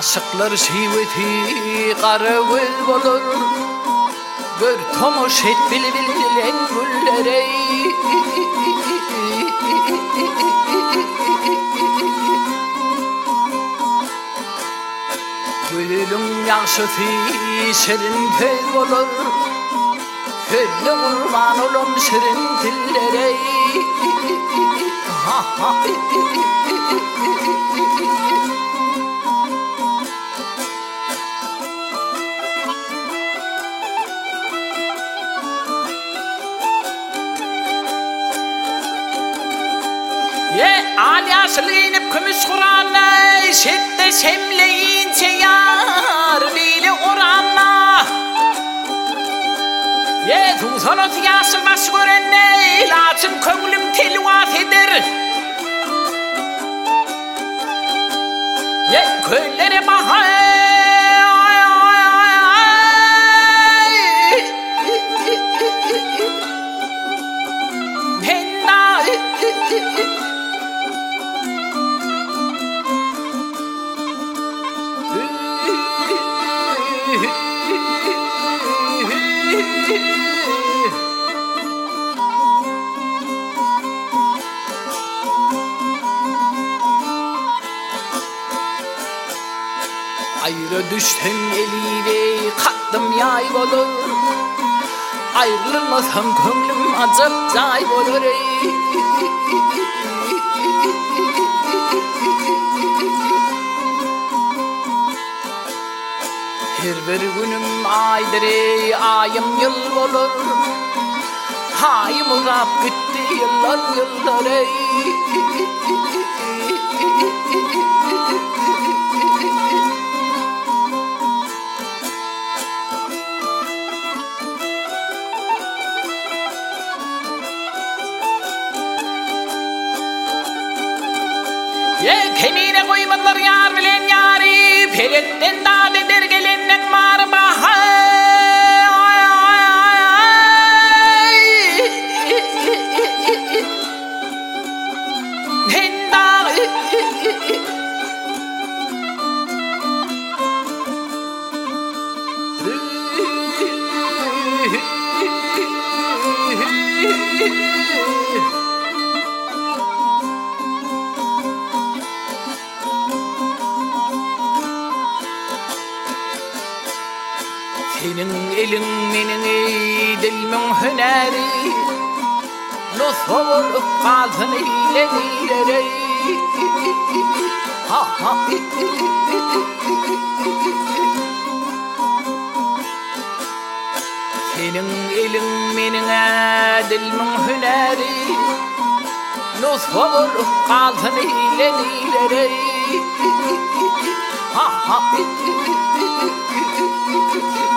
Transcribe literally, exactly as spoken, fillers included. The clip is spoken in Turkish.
Aşıklar şiveti karavul olur. Gör tomuş et bil bilen güllere. Gülüm yaşıtı şirin köy olur. Köylü kurban olum şirin dillere. Ha ha. Ye Ali aslinip kümüs Kur'an'la şiddet şemleyince yar bile oranla. Ye tuzanot yasın baş görenne laçın köngülüm telvat eder. Ye köylere bahar ayrı düştüm eliyle kattım yay olur. Ayrılmasam gönlüm acıp cay olur. Her bir günüm aydır ayım yıl olur. Hayım uzap gitti yıllar yıllar. Ye kemine koymadılar yar bilen yari. Peretten dağ eder gelenden var bahar. Henda senin elin menin dilmin hüneri. Nasıl kaldın ile ile. Ha ha. Senin elin menin dilmin hüneri. Nasıl kaldın ile ile. Ha ha.